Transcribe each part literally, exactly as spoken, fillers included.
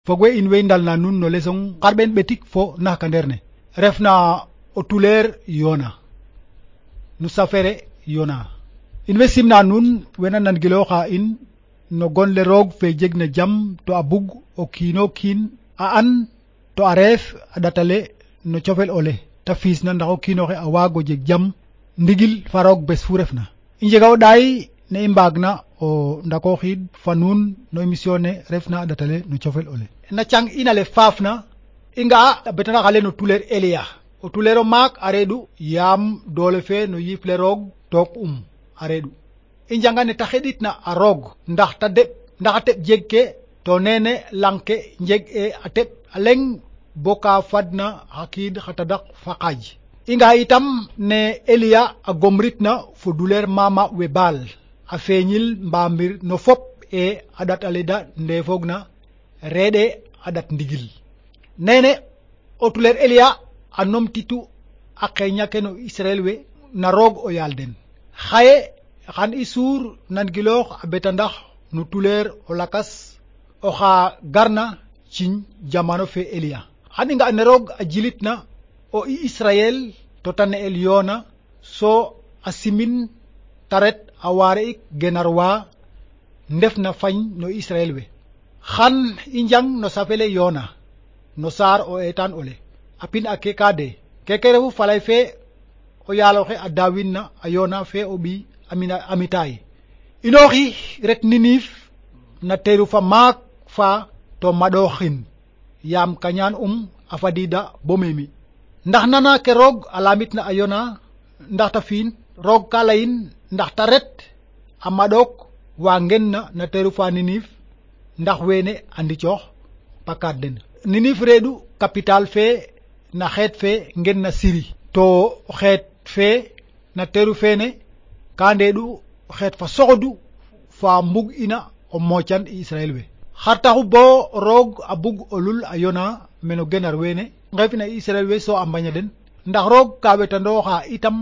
fogwe in way ndalna nun no leçon xarɓen ɓetik fo naxka nderne refna o tuleer Yona nu safere Yona in way simna nun wena nangilooxa in no gonle roog fe jegna jam to a bug o kiino kiin a an to a reef a ɗatale no cofel ole ta fiisna ndax o kiinoxe a waago jeg jam ndigil fa roog bes fu refna i njega o ɗaay ne i mbaagna o ndakooxiid fa nuun no émission ne refna a ɗatale no cofel ole na cang ina le faafna i nga'a a betanax ale no tuleer Eliya o tuleero maak a reeɗu yaam doole fe no yiif le roog took um a reeɗu i njanga ne ta xeɗitna a roog ndax ta deɓ ndax a teɓ jeg ke to nene lang ke njeg e a teɓ a leŋ bo ka fadna xa kiid xa tadak fa qaaj i nga itam ne Eliya a gomritna fo duleer mama we baal a feeñil mbaamir no fop e a ɗat ale da ndeefoogna reeɗe a ɗat ndigil nene o tuleer Eliya a nomtitu a qeeña ke no Israel we na roog o yaal den xaye xan i suur nangiloox a beta ndax no tuleer o lakas oxa garna ciñ jamano fe Eliya xan i nga ne roog a jilitna o i Israel to ta ne'el Yona so a simin ta ret a waare ik genar wa ndefna fañ no Israel we xan i njang no safele Yona no saar o eetaan ole a pin ake ka de keke refu falay fe o yaaloxe a daawinna a Yona fe o ɓiy Amitay inooxi ret Ninive na teeru fa maak fa to maɗooxin yaam kañaan um a fadiida bo memi ndax nana ke roog a laamitna a Yona ndax ta fi'in roog ka layin ndax ta ret a maɗook wa ngenna na teeru fa Ninive ndax weene a ndicoox pakaad den Ninive reeɗu capital fe na xeet fe ngenna Siri to xeet fe na teeru feene ka ndeeɗu xeet fa soxodu fa mbug ina o moocan i Israel we xar taxu bo roog a bug o lul a Yona meno genar weene ngef ina Israel we so a mbaña den ndax roog ka wetandooxa itam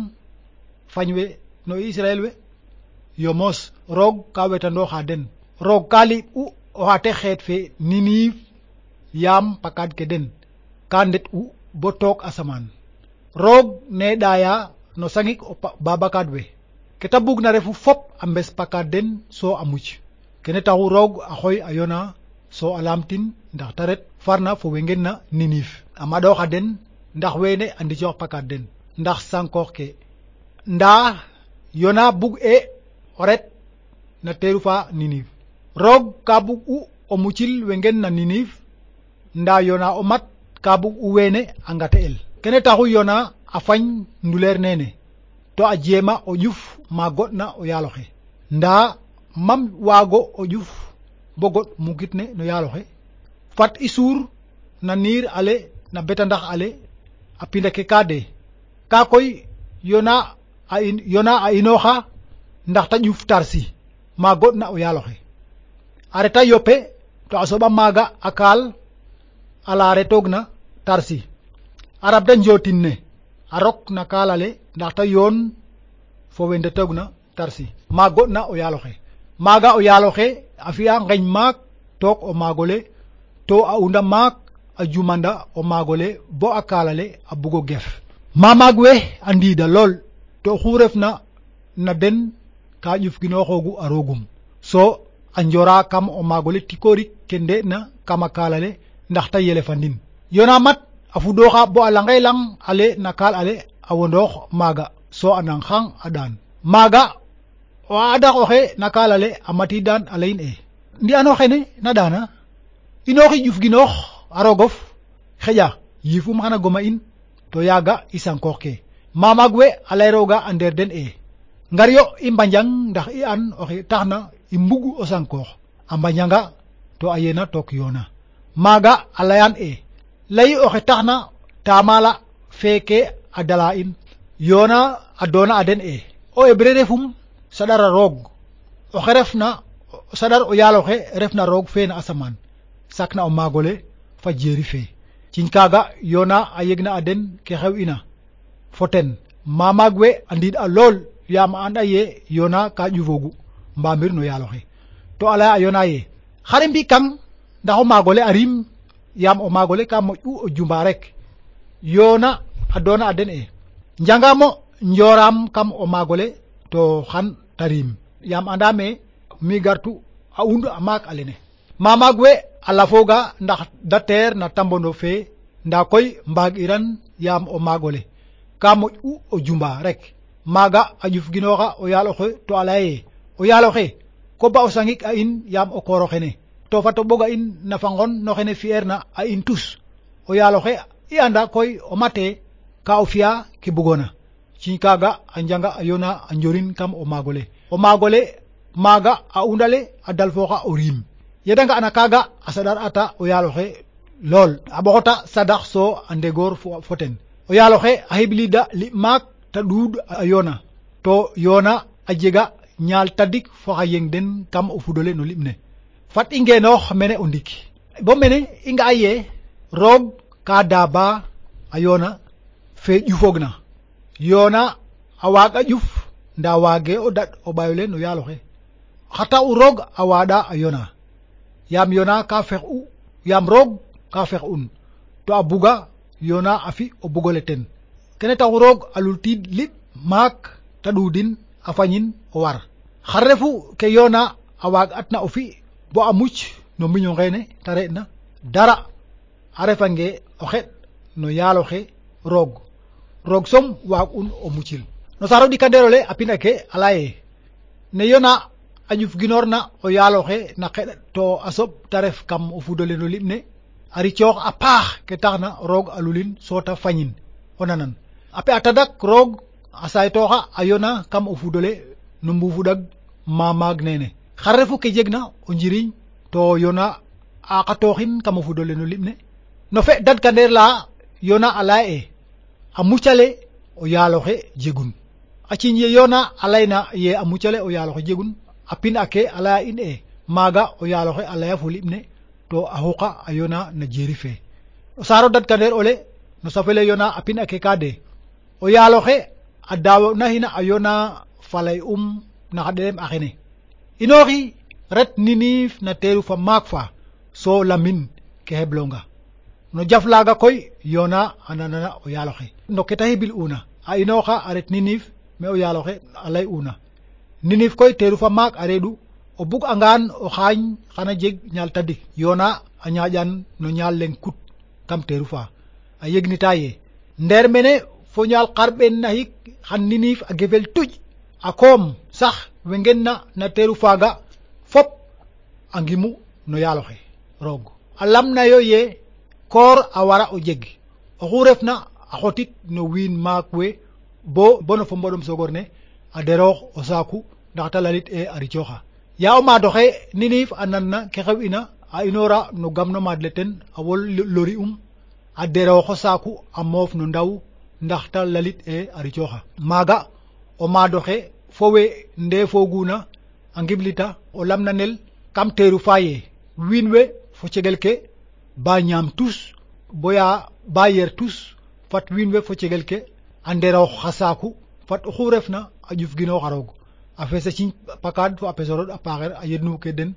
fañ we no Israel we yo moos roog ka wetandooxa den roog ka liɓ u o xate xeet fe Ninive yaam pakaad ke den ka ndet u bo took asamaan roog ne ɗaaya no sangik o babakaad we ke ta bugna refu fop a mbes pakaad den so a muc kene taxu roog a xooy a Yona so a laamtin ndax ta ret farna fo we ngenna Ninive a maɗooxa den ndax weene a ndicoox pakaad den ndax sankoox ke ndaa Yona bug e o ret na teeru fa Ninive roog ka bug u o mucil we ngenna Ninive ndaa Yona o mat ka bug u weene a ngate'el kene taxu Yona a fañ nduleer nene to a jeema o ƴuf ma goɗna o yaaloxe ndaa mam waago o ƴuf bo goɗ mugit ne no yaaloxe fat i suur na niir ale na betandax ale a pinda ke ka de ka koy Yona a in Yona a inooxa ndax ta ƴuf Tarsi ma goɗna o yaaloxe a reta Yope to a soɓa maaga a kaal ala retoogna Tarsi a rabda njootin ne a rok na kaal ale ndax ta yoon fo we ndetoogna Tarsi ma goɗna o yaaloxe maaga o yaaloxe a fi'a ngeñ maak took o maagole to a unda maak a jumanda o maagole bo a kaalale a bugo gef mamaag we a ndiida lool to oxu refna na den ka ƴufginooxoogu a roogum so a njora kam o maagole tikoorik ke nde'na kam a kaalale ndax ta yelefandin Yona mat a fudooxa bo a langay lang ale na kaal ale a wondoox maaga so a nang xang a ɗaan maaga o adax oxe na kaal ale a matiidaan a layin e ndi ano xene na ɗaana inooxi ƴufginoox a roogof xeƴa yiifum xana goma in to yaaga i sankoox ke mamaag we a layrooga a ndeer den e ngar yo i mbanjang ndax i an oxe taxna i mbugu o sankoox a mbañanga to a yena took Yona maaga a layaan e layi oxe taxna taamala feeke a dala in Yona a doona a den e o hebre refum saɗara roog oxe refna saɗar o yaaloxe refna roog fe na asamaan sakna o maagole fa jeeri fe ciñ kaaga Yona a yegna a den ke xew ina fo ten mamaag we a ndiid a lool yaam a anda ye Yona ka ƴufoogu mbaamir no yaaloxe to a laya a Yona ye xar i mbi' kang ndax o maagole a rim yaam o maagole ka moƴ'u o jumba rek yoona a doona a den e njangamo njoram kam o maagole to xan ta rim yaam andame mi gartu a und a maak a lene mamag we a lafooga ndax da teer na tambono fe nda koy mbaag'iran yaam o maagole ka moƴ'u o jumba rek maaga a ƴufginooxa o yaal oxe to a laya ye o yaal oxe ko ba o sangik a in yaam o koor oxene to fat o ɓoga in nafa ngon no xene fi'eerna a in tus o yaal oxe i anda koy o mate ka o fi'a ke bugoona ci kaaga a njanga a yoona a njorin kam o maagole o maagole maaga a undale a dalfooxa o riim yeda nga'na kaaga a saɗar ata o yaal oxe lool a ɓoxota sadax so a ndegoor fo ten o yaal oxe a xiɓliida liɓ maak ta ɗuud a yoona to yoona a jega ñaal tadik fo xa yeng den kam o fudole no liɓ ne fat i ngeenoox mene o ndik bo mene i nga'a ye roog ka daaba a yoona fe ƴufoogna yoona a waaga ƴuf nda waage o daɗ o ɓayo le no yaal oxe xa taxu roog a waaɗa a yoona yaam yoona ka fex'u yaam roog ka fex'un to a buga yoona a fi o bugole ten kene taxu roog a lultiid liɓ maak ta ɗuudin a fañin o war xar refu ke yoona a waag atna o fi bo a muc no mbiño ngeene te re'na dara a refange o xeɗ no yaal oxe roog roog som waag'un o mucil no saaro ɗikandeerole a pin ake a laya ye ne yoona a ƴufginoorna o yaal oxe na xeɗ to a soɓ ta ref kam o fudole no liɓ ne a ricoox a paax ke taxna roog a lulin so ta fañin o nanan a pe a tadak roog a saytooxa a yoona kam o fudole no mbufuɗag mamaag nene xar refu ke jegna o njiriñ to yoona a xatooxin kam o fudole no liɓ ne no fe dadkandeer la yoona a laya e a mucale o yaal oxe jegun a ciiñ ye yoona a layna ye a mucale o yaal oxe jegun a pin ake a laya in e maaga o yaal oxe a laya fo liɓ ne to a xuqa a yoona na jeeri fe o saaro dadkandeer ole no safele yoona a pin ake ka de o yaal oxe a daawnahina a yoona falay um na xa ɗelem axene inooxi ret niniif na teeru fa maak fa so lamin ke xeblonga no jaf laaga koy yoona a nanana o yaal oxe no ke ta xibil'una a inooxa a ret niniif me o yaal oxe a lay'una niniif koy teeru fa maak a reeɗu o bug'angaan o xaañ xana jeg ñaal tadik yoona a ñaaƴan no ñaal leŋ kut kam teeru fa a yegnita ye ndeer mene fo ñaal xarɓeen naxik xan niniif a gefel tuƴ a koom sax we ngenna na teeru faaga fop a ngimu no yaal oxe roog a lamnayo ye koor a wara o jeg oxu refna a xotit no wiin maak we bo bono fo mboɗom sogor ne a deroox o saaku ndax ta lalit e a ricooxa ya o maad oxe niniif a nanna ke xew'ina a inoora no gam no maad le ten a wol lori um a deroox o saaku a moof no ndaw ndax ta lalit e a ricooxa maaga o maad oxe fo we ndeefooguna a ngiblita o lamnanel kam teeru fa ye wiin we fo cegel ke ba ñaam tus boya ba yer tus fat wiin we fo cegel ke a nderoox xa saaku fat oxu refna a ƴufginoox a roog a feesa ciiñ pakaad fo a pesoroɗ a paaxeer a yednu ke den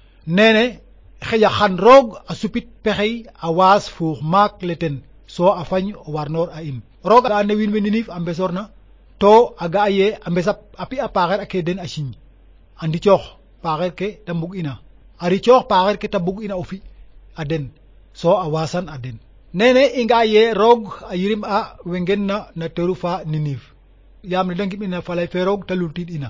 nene xeƴa xan roog a supit pexey a waas fuux maak le ten so a fañ o warnoor a in roog a ne wiin we niniif a mbesoorna to a ga'a ye a mbesa a pi a paaxeer ake den a ciiñ a ndicoox paaxeer ke te mbug'ina a ricoox paaxeer ke te bug'ina o fi a den so a waasan a den nene i nga'a ye roog a yirim a we ngenna na teeru fa niniif yaam ne de ngim'ina falay fe roog te lultiid ina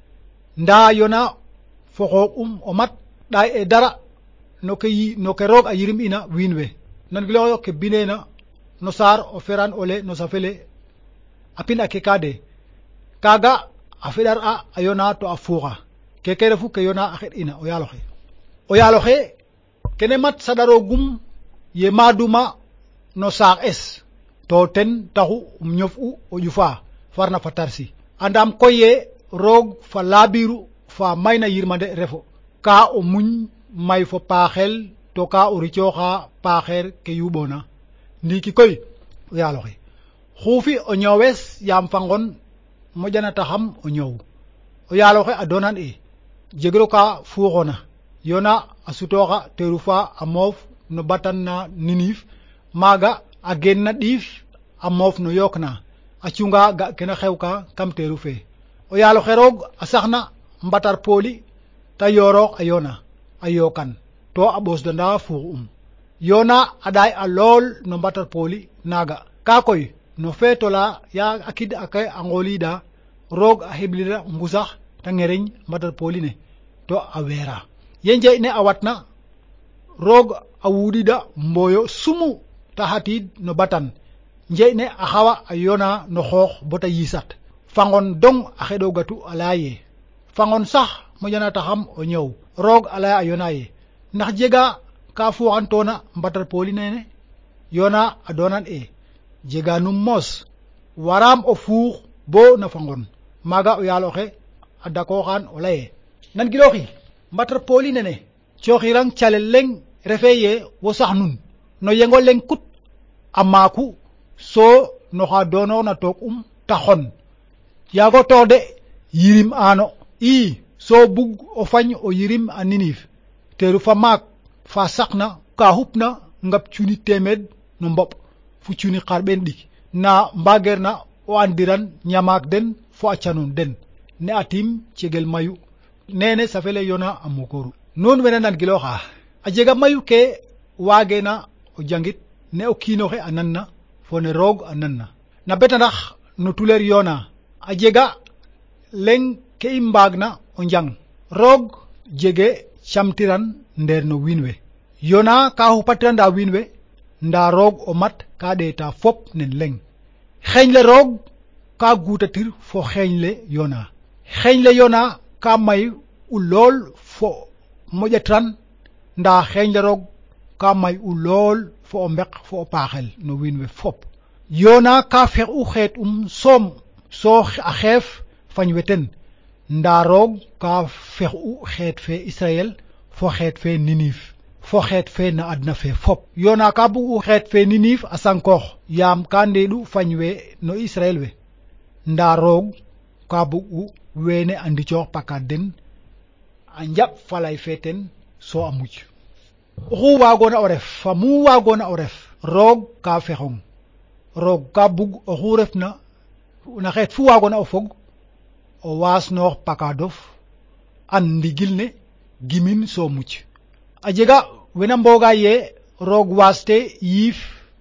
nda yoona fo xoox um o mat ɗaay e dara no ke yi no ke roog a yirim ina wiin we nangilooyo ke bineena no saar o feraan ole no safele a pin ake ka de kaaga a feɗar a a yoona to a fuuxa keke refu ke yoona a xeɗ ina o yaal oxe o yaal oxe kene mat saɗaroogum ye maaduma no saax es to ten taxu um ñof'u o ƴufa farna fa tarsi andam koy ye roog fa laabiru fa mayna yirmande refo ka o muñ may fo paaxel to ka o ricooxa paaxeer ke yuɓoona ndiiki koy o yaal oxe xuufi o ñoowes yaam fa ngon moƴanataxam o ñoow o yaal oxe a doonan e jegiro ka fuuxoona yona a sutoxa teeru fa a moof no batan na Ninive maaga a gen na ɗiif a moof no yook na a cunga ga kena xew ka kam teeru fe o yaalo xe roog a saxna mbatar pooli ta yooroox a yona a yookan to a ɓoosdanda fuux um yona a ɗaay a lool no mbatar pooli naaga ka koy no feetola ya a kid ake a ngooliida roog a heɓlira ngusax ta ngereñ mbatar pooli ne to a weera ye njeeƴ ne a watna roog a wuɗida mbooyo sumu ta xatiid no batan njeeƴ ne a xawa a yona no xoox bota yiisat fangon dong a xeɗo gatu a laya ye fangon sax moƴana taxam o ñëw roog a laya a yona ye ndax jega ka fuuxantoona mbatar pooli nene yona a doonan e jega num moos waraam o fuux bo na fangon maaga o yaaloxe a dakooxaan o laye nan gilooxi mbatar pooli nene cooxirang calel leŋ refe ye wo sax nun no yengo leŋ kut a maaku so noxa doonoorna toog um ta xon yaago toox de yirim aano i so bug o fañ o yirim a Ninive teeru fa maak fa saqna ka xupna ngap cuni teemeed no mboɓ fu cuni xarɓeen ɗik na mbageerna o andiran ñamaak den fo a canon den ne a tiim cegel mayu nene safele yona a mukooru nuun wene nan gilooxa a jega mayu ke waageena o jangit ne o kiinoxe a nanna fo ne roog a nanna na betandax no tuleer yona a jega leŋ ke i mbaagna o njang roog jege camtiran ndeer no wiin we yona ka xupatiranda wiin we nda roog o mat ka ɗeeta fop nen leŋ xeeñle roog ka guutatir fo xeeñle yona xeeñle yona ka may u lool fo moƴatiran nda xeeñle roog ka may u lool fo o mbek fo o paaxel no wiin we fop yona ka fex u xeet um soom so a xeef fañ we ten nda roog ka fex u xeet fe Israel fo xeet fe Ninive fo xeet fe na adna fe fop yona ka bug u xeet fe Ninive a sankoox yaam ka ndeeɗu fañ we no Israel we nda roog ka bug u wene a ndicoox pakaad den a njaɓ falay fe ten so a muc oxu waagoona o ref fa mu waagoona o ref roog ka fexong roog ka bug oxu refna na xeet fu waagoona o fog o waasnoox pakaadof an ndigil ne gimin so muc a jega wena mbooga ye roog waaste yiif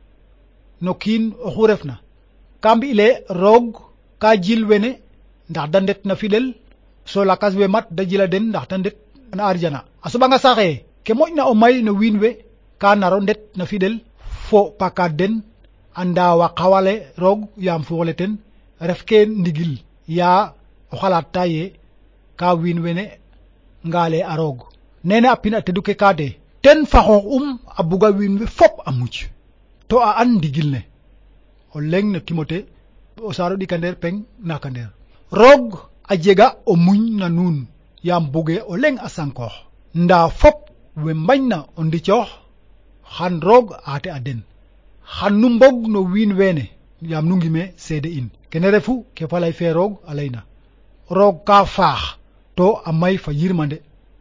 no kiin oxu refna ka mbi'le roog ka jil wene ndax da ndet na fiɗel so lakas we mat da jila den ndax da ndet na arjana a soɓanga saxe ke moƴna o may no wiin we ka naro ndet na fiɗel fo pakaad den a ndaawa xawale roog yaam fuuxle ten ref ke ndigil ya o xalaata ye ka wiin wene ngaale a roog nene a pin a tedu ke kaate ten fa xoox um a buga wiin we fop a muc to a an ndigil ne o leŋ no Timote o saaro ɗikandeer peng nakandeer roog a jega o muñ na nuun yaam buge o leŋ a sankoox nda fop we mbañna o ndicoox xan roog aate a den xan nu mbog no wiin weene yaam nu ngime seede in kene refu ke falay fe roog a layna roog ka faax to a may fa yirmande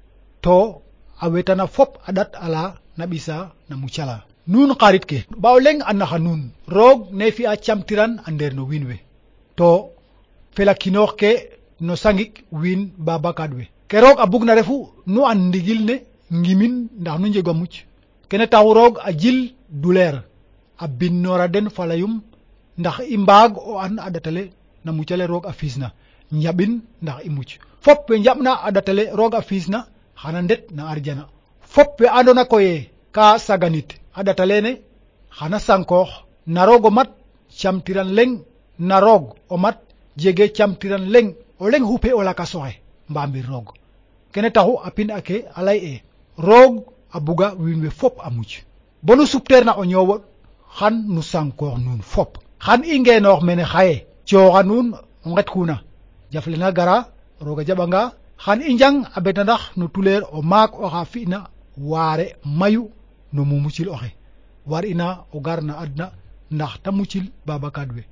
to a wetana fop a ɗat ala na ɓisa na mucala nuun xarit ke ba o leŋ a naxa nuun roog ne fi'a camtiran a ndeer no wiin we to felakinoox ke no sangik wiin babakaad we ke roog a bugna refu nu an ndigil ne ngimin ndax nu njego muc kene taxu roog a jil duleer a binnoora den falayum ndax i mbaag o an a ɗatale na mucale roog a fiisna njaɓin ndax i muc fop we njaɓna a ɗatale roog a fiisna xana ndet na arjana fop we andoona koye ka saganit a ɗatalene xana sankoox na roog o mat camtiran leŋ na roog o mat jege camtiran leŋ o leŋ xupe o lakasoxe mbamir roog kene taxu a pin ake a lay e roog a buga wiin we fop a muc bonu supteerna o ñoowoɗ xan nu sankoox nuun fop xan i ngeenoox mene xaye cooxa nuun o nget kuna jafle na gara rooga jaɓanga xan i njang a betandax no tuleer o maak oxa fi'na waare mayu no mumucil oxe war ina o gar na adna ndax ta mucil babakaad we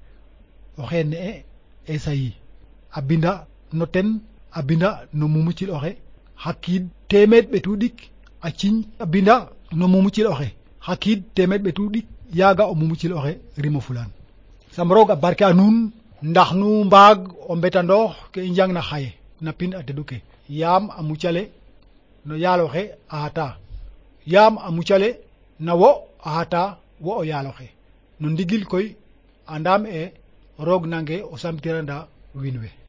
o xeene e Esayi a binda no ten a binda no mumucil oxe xa kiid teemeed ɓetu ɗik a ciñ a binda no Mumucil oxe xa kiid teemeed ɓetu ɗik yaaga o Mumucil oxe rimo fulaan sam roog a barke a nuun ndax nu mbaag o mbetandoox ke i njangna xaye na pin a tedu ke yaam a mucale no yaal oxe a xata yaam a mucale na wo a xata wo o yaal oxe no ndigil koy andaam ee roog nangee o samtirana wiin we